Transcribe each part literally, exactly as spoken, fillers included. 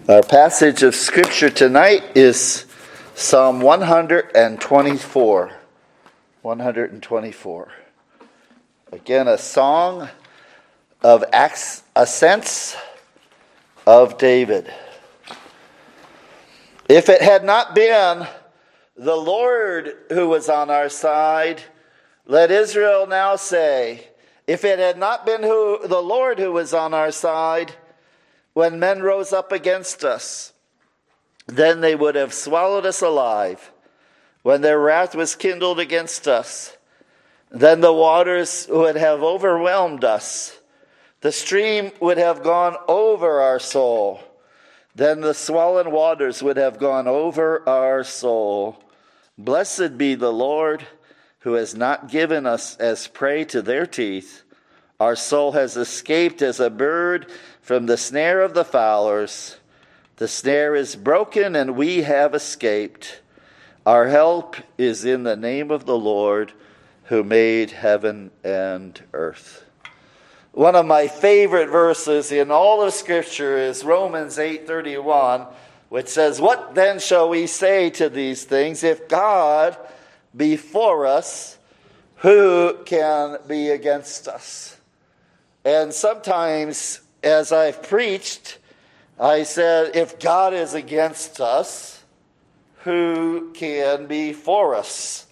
Our passage of Scripture tonight is Psalm one twenty-four. one twenty-four. Again, a song of ascents of David. If it had not been the Lord who was on our side, let Israel now say, if it had not been who, the Lord who was on our side, when men rose up against us, then they would have swallowed us alive. When their wrath was kindled against us, then the waters would have overwhelmed us. The stream would have gone over our soul. Then the swollen waters would have gone over our soul. Blessed be the Lord, who has not given us as prey to their teeth. Our soul has escaped as a bird from the snare of the fowlers. The snare is broken and we have escaped. Our help is in the name of the Lord, who made heaven and earth. One of my favorite verses in all of Scripture is Romans eight thirty-one, which says, what then shall we say to these things? If God be for us, who can be against us? And sometimes, as I've preached, I said, if God is against us, who can be for us?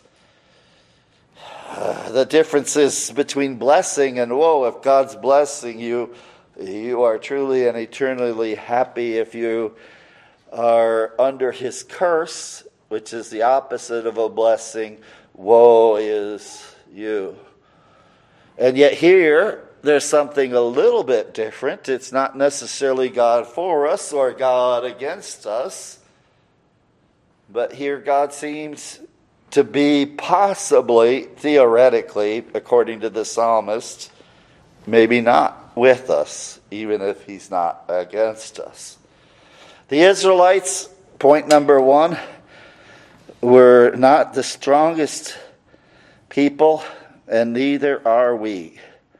Uh, the differences between blessing and woe. If God's blessing you, you are truly and eternally happy. If you are under his curse, which is the opposite of a blessing, woe is you. And yet here, there's something a little bit different. It's not necessarily God for us or God against us. But here God seems to be possibly, theoretically, according to the psalmist, maybe not with us, even if he's not against us. The Israelites, point number one, were not the strongest people, and neither are we.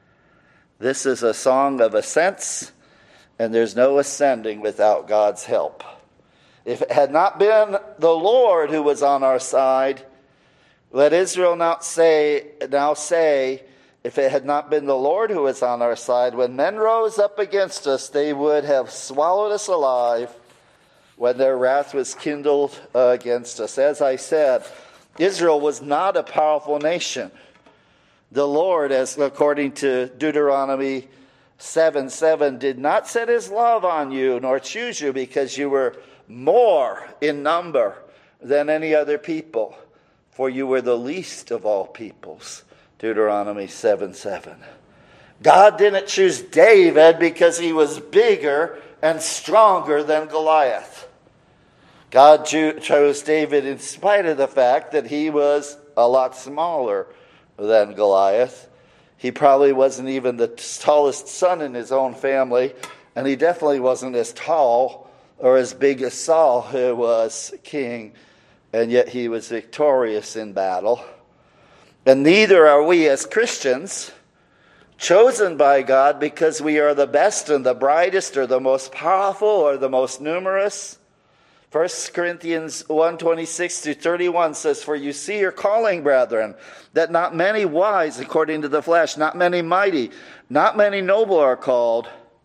This is a song of ascents, and there's no ascending without God's help. If it had not been the Lord who was on our side, let Israel not say, now say, if it had not been the Lord who was on our side, when men rose up against us, they would have swallowed us alive when their wrath was kindled uh, against us. As I said, Israel was not a powerful nation. The Lord, as according to Deuteronomy seven seven, did not set his love on you, nor choose you, because you were more in number than any other people, for you were the least of all peoples. Deuteronomy seven seven. God didn't choose David because he was bigger and stronger than Goliath. God chose David in spite of the fact that he was a lot smaller than Goliath. He probably wasn't even the tallest son in his own family, and he definitely wasn't as tall or as big as Saul, who was king, and yet he was victorious in battle. And neither are we as Christians, chosen by God because we are the best and the brightest or the most powerful or the most numerous. First Corinthians one twenty-six to thirty-one says, for you see your calling, brethren, that not many wise according to the flesh, not many mighty, not many noble are called.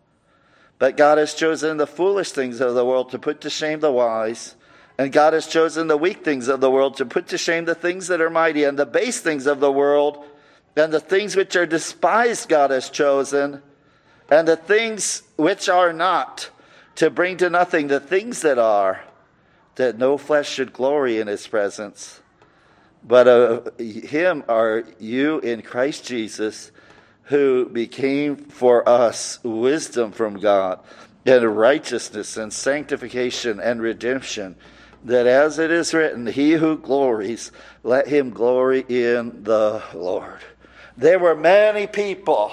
But God has chosen the foolish things of the world to put to shame the wise. And God has chosen the weak things of the world to put to shame the things that are mighty. And the base things of the world, and the things which are despised God has chosen. And the things which are not, to bring to nothing the things that are, that no flesh should glory in his presence. But of him are you in Christ Jesus, who became for us wisdom from God, and righteousness and sanctification and redemption, that as it is written, he who glories, let him glory in the Lord. There were many people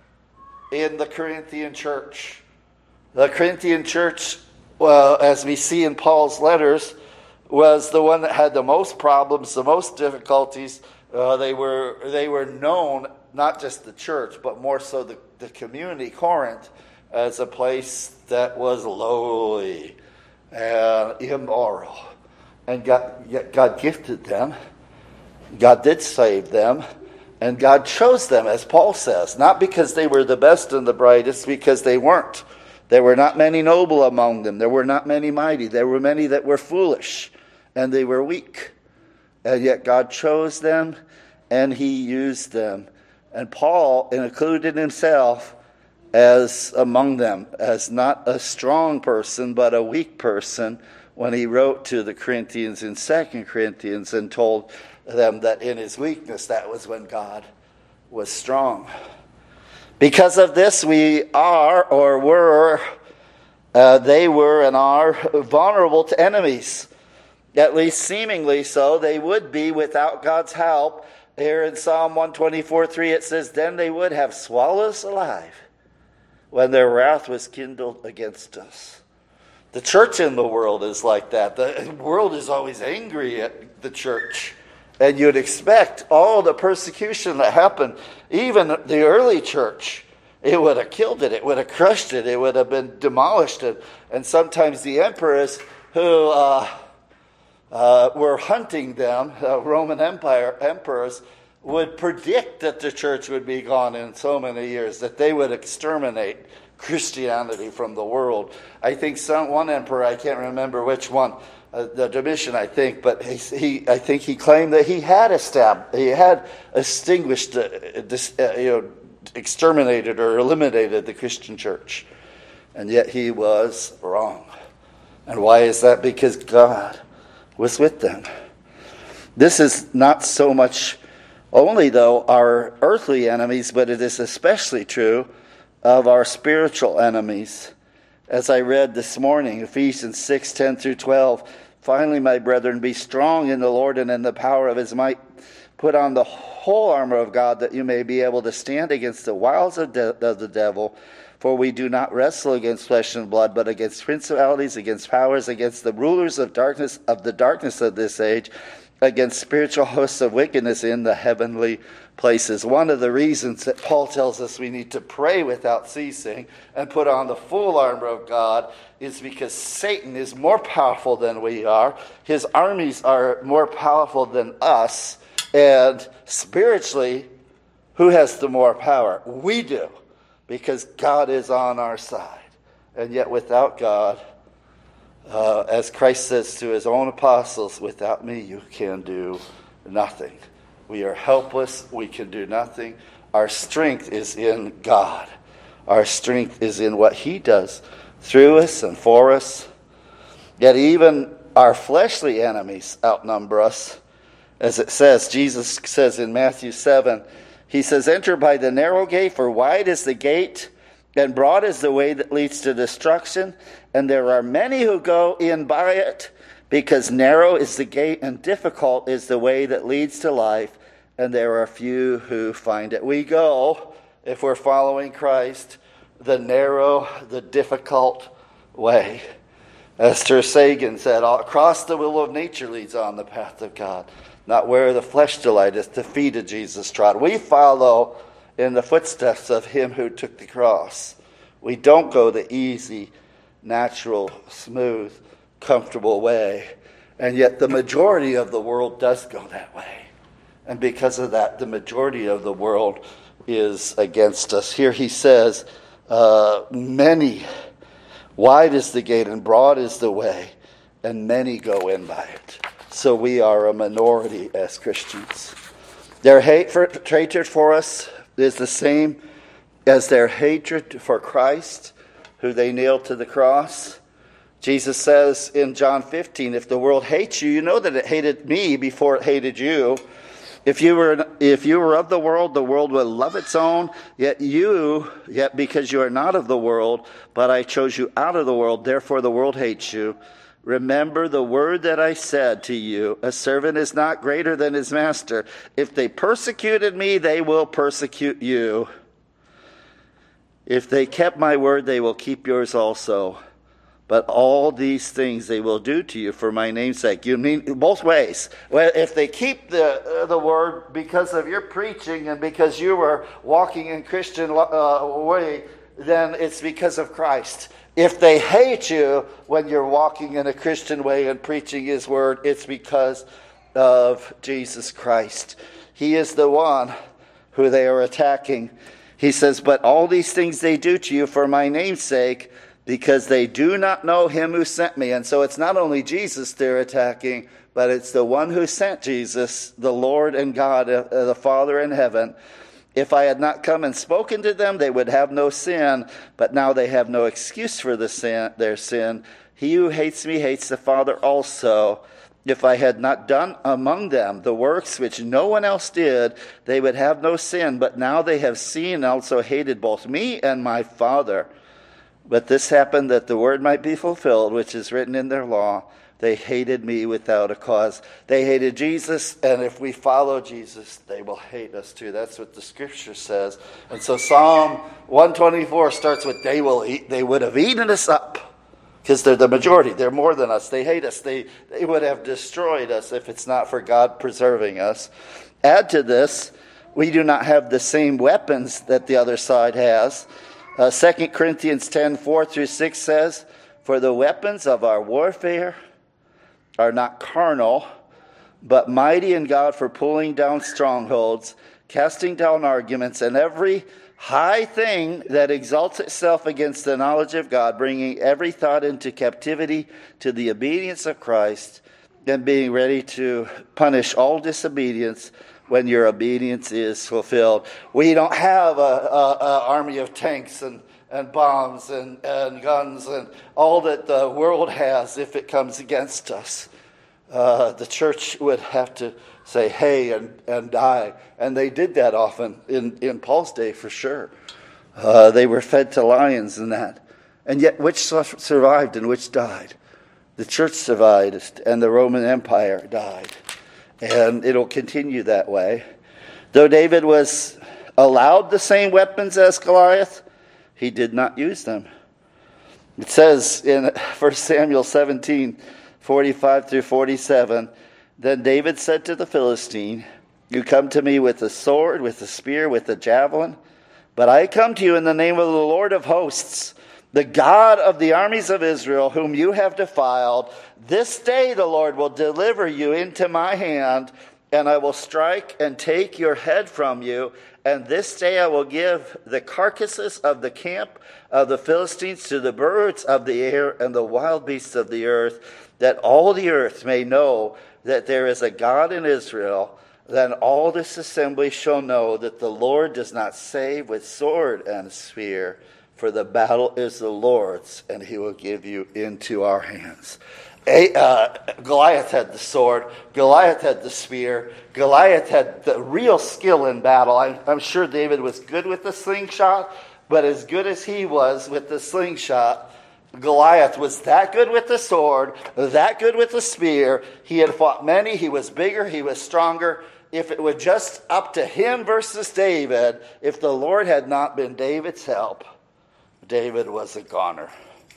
in the Corinthian church. The Corinthian church, well, as we see in Paul's letters, was the one that had the most problems, the most difficulties. Uh, they were they were known, not just the church, but more so the, the community, Corinth, as a place that was lowly. and immoral. And God, yet God gifted them. God did save them. And God chose them, as Paul says, not because they were the best and the brightest, because they weren't. There were not many noble among them. There were not many mighty. There were many that were foolish, and they were weak. And yet God chose them, and he used them. And Paul included himself as among them, as not a strong person, but a weak person, when he wrote to the Corinthians in Second Corinthians and told them that in his weakness, that was when God was strong. Because of this, we are, or were, uh, they were and are vulnerable to enemies. At least seemingly so. They would be without God's help. Here in Psalm one twenty-four three it says, "Then they would have swallowed us alive when their wrath was kindled against us." The church in the world is like that. The world is always angry at the church. And you'd expect all the persecution that happened, even the early church, it would have killed it. It would have crushed it. It would have been demolished. It. And sometimes the emperors who uh, uh, were hunting them, uh, Roman Empire emperors, would predict that the church would be gone in so many years, that they would exterminate Christianity from the world. I think some one emperor, I can't remember which one, uh, the Domitian, I think, but he, he, I think he claimed that he had established, he had extinguished, uh, this, uh, you know, exterminated or eliminated the Christian church, and yet he was wrong. And why is that? Because God was with them. This is not so much only, though, our earthly enemies, but it is especially true of our spiritual enemies. As I read this morning, Ephesians six ten through twelve, "Finally, my brethren, be strong in the Lord and in the power of his might. Put on the whole armor of God, that you may be able to stand against the wiles of, de- of the devil. For we do not wrestle against flesh and blood, but against principalities, against powers, against the rulers of darkness of the darkness of this age, against spiritual hosts of wickedness in the heavenly places." One of the reasons that Paul tells us we need to pray without ceasing and put on the full armor of God is because Satan is more powerful than we are. His armies are more powerful than us. And spiritually, who has the more power? We do, because God is on our side. And yet without God, uh, as Christ says to his own apostles, "Without me you can do nothing." We are helpless. We can do nothing. Our strength is in God. Our strength is in what he does through us and for us. Yet even our fleshly enemies outnumber us. As it says, Jesus says in Matthew seven, he says, "Enter by the narrow gate, for wide is the gate, and broad is the way that leads to destruction, and there are many who go in by it, because narrow is the gate and difficult is the way that leads to life, and there are few who find it." We go, if we're following Christ, the narrow, the difficult way. As Ter Sagan said, "Across the will of nature leads on the path of God, not where the flesh delighteth, the feet of Jesus trod." We follow in the footsteps of him who took the cross. We don't go the easy, natural, smooth, comfortable way. And yet the majority of the world does go that way. And because of that, the majority of the world is against us. Here he says, uh, many, wide is the gate and broad is the way, and many go in by it. So we are a minority as Christians. Their hate for, hatred for us is the same as their hatred for Christ, who they nailed to the cross. Jesus says in John fifteen, "If the world hates you, you know that it hated me before it hated you. If you were if you were of the world, the world would love its own. Yet you, yet because you are not of the world, but I chose you out of the world, therefore the world hates you. Remember the word that I said to you, a servant is not greater than his master. If they persecuted me, they will persecute you. If they kept my word, they will keep yours also. But all these things they will do to you for my name's sake." You mean both ways. Well, if they keep the uh, the word because of your preaching and because you were walking in Christian uh, way, then it's because of Christ. If they hate you when you're walking in a Christian way and preaching his word, it's because of Jesus Christ. He is the one who they are attacking. He says, but all these things they do to you for my name's sake, because they do not know him who sent me. And so it's not only Jesus they're attacking, but it's the one who sent Jesus, the Lord and God, uh, the Father in heaven. If I had not come and spoken to them, they would have no sin, but now they have no excuse for the sin, their sin. He who hates me hates the Father also. If I had not done among them the works which no one else did, they would have no sin, but now they have seen and also hated both me and my Father. But this happened that the word might be fulfilled, which is written in their law. They hated me without a cause. They hated Jesus, and if we follow Jesus, they will hate us too. That's what the scripture says. And so Psalm one twenty-four starts with, they will eat, they would have eaten us up, because they're the majority. They're more than us. They hate us. They, they would have destroyed us if it's not for God preserving us. Add to this, we do not have the same weapons that the other side has. Uh, Second Corinthians ten, four through six says, for the weapons of our warfare are not carnal, but mighty in God for pulling down strongholds, casting down arguments, and every high thing that exalts itself against the knowledge of God, bringing every thought into captivity to the obedience of Christ, and being ready to punish all disobedience when your obedience is fulfilled. We don't have a, a, a army of tanks and and bombs and, and guns and all that the world has if it comes against us. Uh, the church would have to say, hey, and, and die. And they did that often in, in Paul's day for sure. Uh, they were fed to lions and that. And yet which survived and which died? The church survived and the Roman Empire died. And it'll continue that way. Though David was allowed the same weapons as Goliath, he did not use them. It says in First Samuel seventeen, forty-five through forty-seven, then David said to the Philistine, you come to me with a sword, with a spear, with a javelin, but I come to you in the name of the Lord of hosts, the God of the armies of Israel, whom you have defiled. This day the Lord will deliver you into my hand, and I will strike and take your head from you. And this day I will give the carcasses of the camp of the Philistines to the birds of the air and the wild beasts of the earth, that all the earth may know that there is a God in Israel. Then all this assembly shall know that the Lord does not save with sword and spear, for the battle is the Lord's, and he will give you into our hands. A, uh, Goliath had the sword. Goliath had the spear. Goliath had the real skill in battle. I'm, I'm sure David was good with the slingshot, but as good as he was with the slingshot, Goliath was that good with the sword, that good with the spear. He had fought many. He was bigger. He was stronger. If it were just up to him versus David, if the Lord had not been David's help, David was a goner.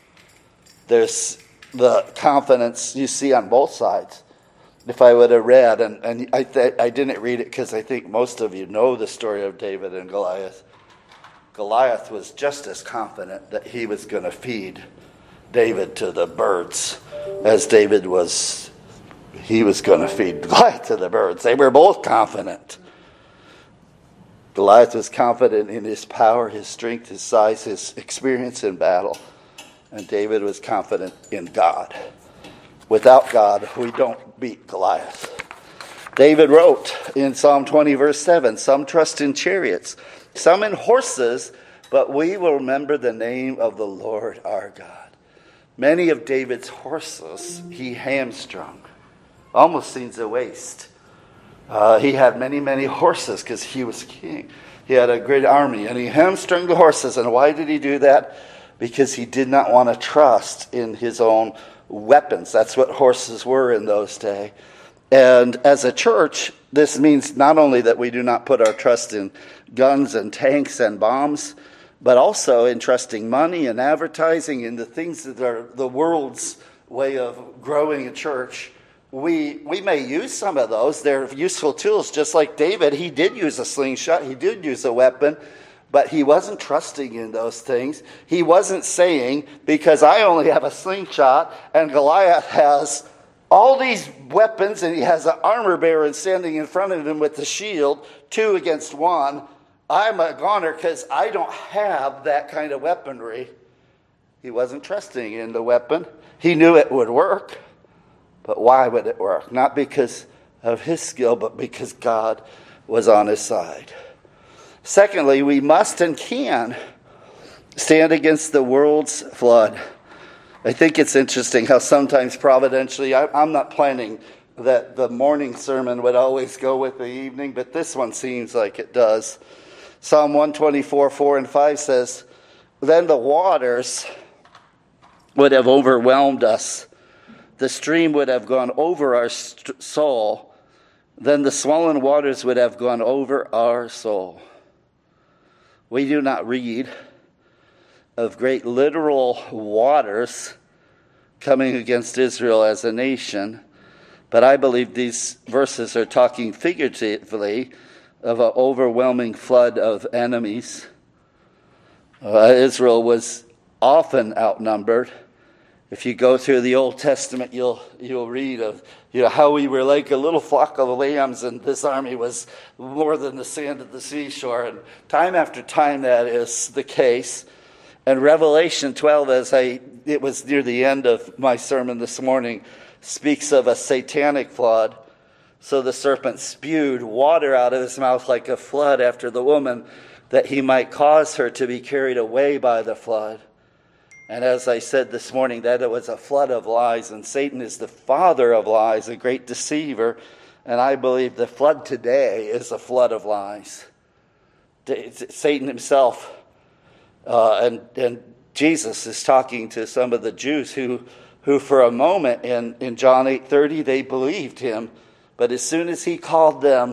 There's the confidence you see on both sides. If I would have read, and, and I, th- I didn't read it because I think most of you know the story of David and Goliath. Goliath was just as confident that he was going to feed David to the birds as David was, he was going to feed Goliath to the birds. They were both confident. Goliath was confident in his power, his strength, his size, his experience in battle. And David was confident in God. Without God, we don't beat Goliath. David wrote in Psalm twenty, verse seven, some trust in chariots, some in horses, but we will remember the name of the Lord our God. Many of David's horses he hamstrung. Almost seems a waste. Uh, he had many, many horses because he was king. He had a great army, and he hamstrung the horses. And why did he do that? Because he did not want to trust in his own weapons. That's what horses were in those days. And as a church, this means not only that we do not put our trust in guns and tanks and bombs, but also in trusting money and advertising and the things that are the world's way of growing a church. We we may use some of those. They're useful tools, just like David. He did use a slingshot. He did use a weapon. But he wasn't trusting in those things. He wasn't saying, because I only have a slingshot and Goliath has all these weapons and he has an armor bearer standing in front of him with the shield, two against one, I'm a goner because I don't have that kind of weaponry. He wasn't trusting in the weapon. He knew it would work. But why would it work? Not because of his skill, but because God was on his side. Secondly, we must and can stand against the world's flood. I think it's interesting how sometimes providentially, I, I'm not planning that the morning sermon would always go with the evening, but this one seems like it does. Psalm one twenty-four, four and five says, then the waters would have overwhelmed us. The stream would have gone over our st- soul. Then the swollen waters would have gone over our soul. We do not read of great literal waters coming against Israel as a nation, but I believe these verses are talking figuratively of an overwhelming flood of enemies. Uh, Israel was often outnumbered. If you go through the Old Testament, you'll you'll read of you know how we were like a little flock of lambs, and this army was more than the sand of the seashore. And time after time, that is the case. And Revelation twelve, as I it was near the end of my sermon this morning, speaks of a satanic flood. So the serpent spewed water out of his mouth like a flood after the woman, that he might cause her to be carried away by the flood. And as I said this morning, that it was a flood of lies, and Satan is the father of lies, a great deceiver. And I believe the flood today is a flood of lies. Satan himself, uh, and, and Jesus is talking to some of the Jews who, who for a moment in, in John eight thirty, they believed him. But as soon as he called them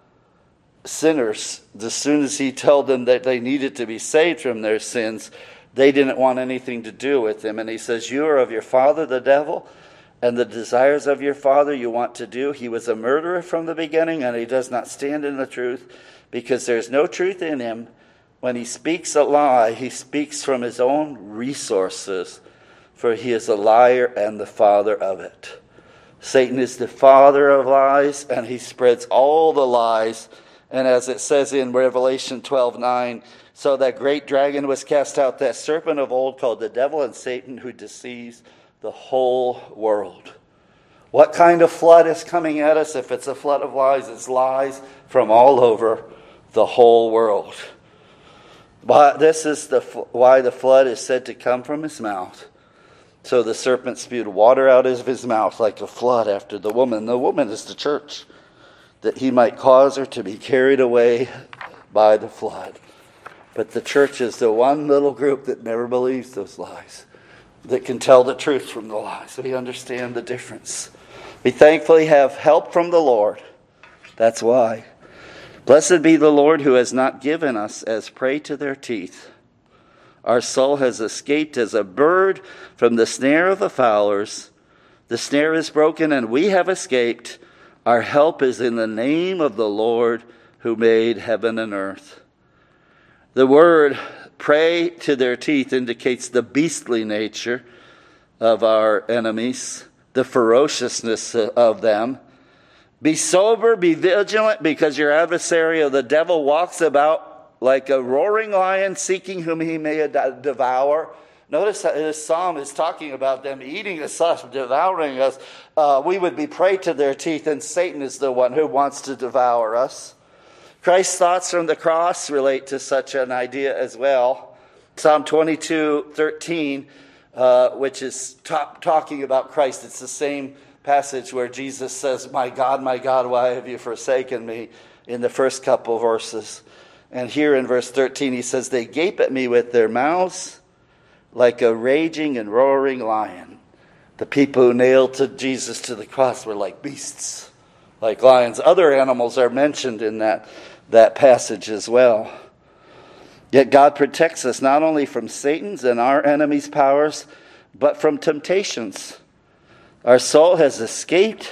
sinners, as soon as he told them that they needed to be saved from their sins, they didn't want anything to do with him. And he says, you are of your father, the devil, and the desires of your father you want to do. He was a murderer from the beginning, and he does not stand in the truth, because there's no truth in him. When he speaks a lie, he speaks from his own resources, for he is a liar and the father of it. Satan is the father of lies, and he spreads all the lies. And as it says in Revelation twelve nine, so that great dragon was cast out, that serpent of old called the devil and Satan, who deceives the whole world. What kind of flood is coming at us? If it's a flood of lies, it's lies from all over the whole world. But this is the why the flood is said to come from his mouth. So the serpent spewed water out of his mouth like a flood after the woman. The woman is the church, that he might cause her to be carried away by the flood. But the church is the one little group that never believes those lies, that can tell the truth from the lies. We understand the difference. We thankfully have help from the Lord. That's why. Blessed be the Lord, who has not given us as prey to their teeth. Our soul has escaped as a bird from the snare of the fowlers. The snare is broken and we have escaped. Our help is in the name of the Lord, who made heaven and earth. The word prey to their teeth indicates the beastly nature of our enemies, the ferociousness of them. Be sober, be vigilant, because your adversary of the devil walks about like a roaring lion, seeking whom he may devour. Notice that this psalm is talking about them eating us up, devouring us. Uh, we would be prey to their teeth, and Satan is the one who wants to devour us. Christ's thoughts from the cross relate to such an idea as well. Psalm twenty-two thirteen, uh, which is ta- talking about Christ. It's the same passage where Jesus says, my God, my God, why have you forsaken me, in the first couple verses. And here in verse thirteen, he says, they gape at me with their mouths like a raging and roaring lion. The people who nailed to Jesus to the cross were like beasts, like lions. Other animals are mentioned in that that passage as well. Yet God protects us not only from Satan's and our enemies' powers, but from temptations. Our soul has escaped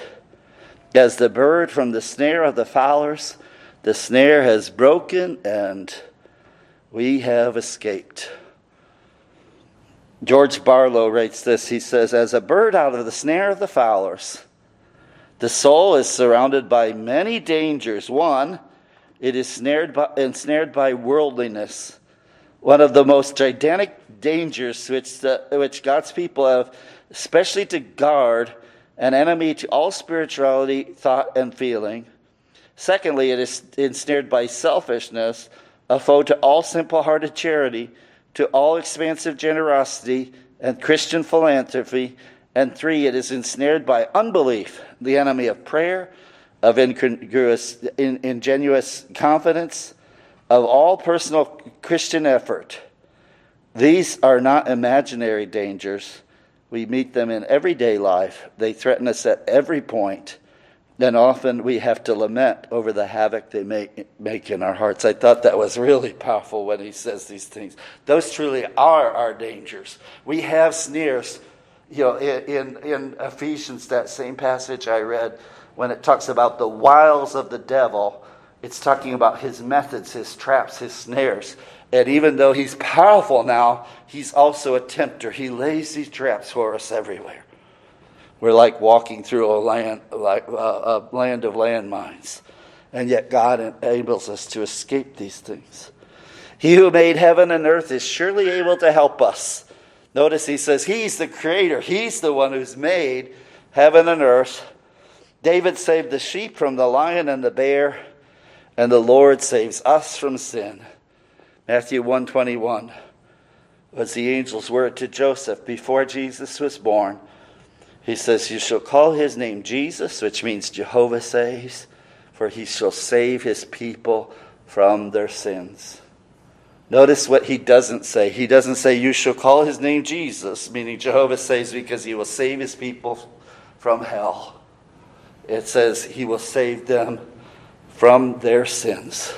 as the bird from the snare of the fowlers. The snare has broken and we have escaped. George Barlow writes this. He says, as a bird out of the snare of the fowlers, the soul is surrounded by many dangers. One, it is snared by, ensnared by worldliness. One of the most gigantic dangers which, the, which God's people have, especially to guard, an enemy to all spirituality, thought, and feeling. Secondly, it is ensnared by selfishness, a foe to all simple-hearted charity, to all expansive generosity and Christian philanthropy. And three, it is ensnared by unbelief, the enemy of prayer, of incongruous, in, ingenuous confidence, of all personal Christian effort. These are not imaginary dangers. We meet them in everyday life. They threaten us at every point. And often we have to lament over the havoc they make, make in our hearts. I thought that was really powerful when he says these things. Those truly are our dangers. We have snares. You know, in, in Ephesians, that same passage I read, when it talks about the wiles of the devil, it's talking about his methods, his traps, his snares. And even though he's powerful now, he's also a tempter. He lays these traps for us everywhere. We're like walking through a land, like a land of landmines. And yet God enables us to escape these things. He who made heaven and earth is surely able to help us. Notice he says he's the creator. He's the one who's made heaven and earth. David saved the sheep from the lion and the bear, and the Lord saves us from sin. Matthew one twenty-one was the angel's word to Joseph before Jesus was born. He says, you shall call his name Jesus, which means Jehovah saves, for he shall save his people from their sins. Notice what he doesn't say. He doesn't say, you shall call his name Jesus, meaning Jehovah saves because he will save his people from hell. It says he will save them from their sins.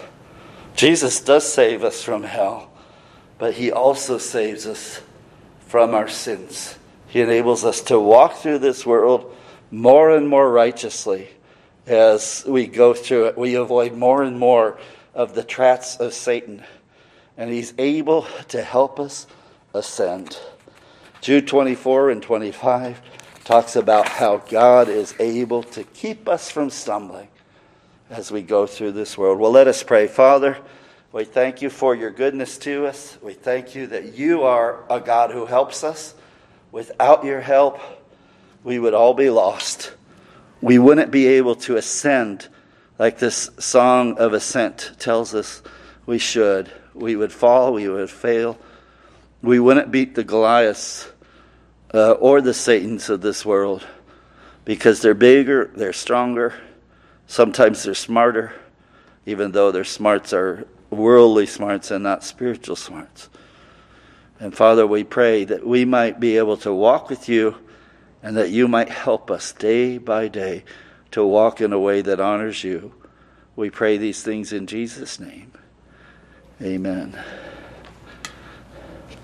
Jesus does save us from hell, but he also saves us from our sins. He enables us to walk through this world more and more righteously as we go through it. We avoid more and more of the traps of Satan. And he's able to help us ascend. Jude twenty-four and twenty-five talks about how God is able to keep us from stumbling as we go through this world. Well, let us pray. Father, we thank you for your goodness to us. We thank you that you are a God who helps us. Without your help, we would all be lost. We wouldn't be able to ascend like this song of ascent tells us we should. We would fall, we would fail. We wouldn't beat the Goliaths uh, or the Satans of this world because they're bigger, they're stronger, sometimes they're smarter, even though their smarts are worldly smarts and not spiritual smarts. And Father, we pray that we might be able to walk with you and that you might help us day by day to walk in a way that honors you. We pray these things in Jesus' name. Amen.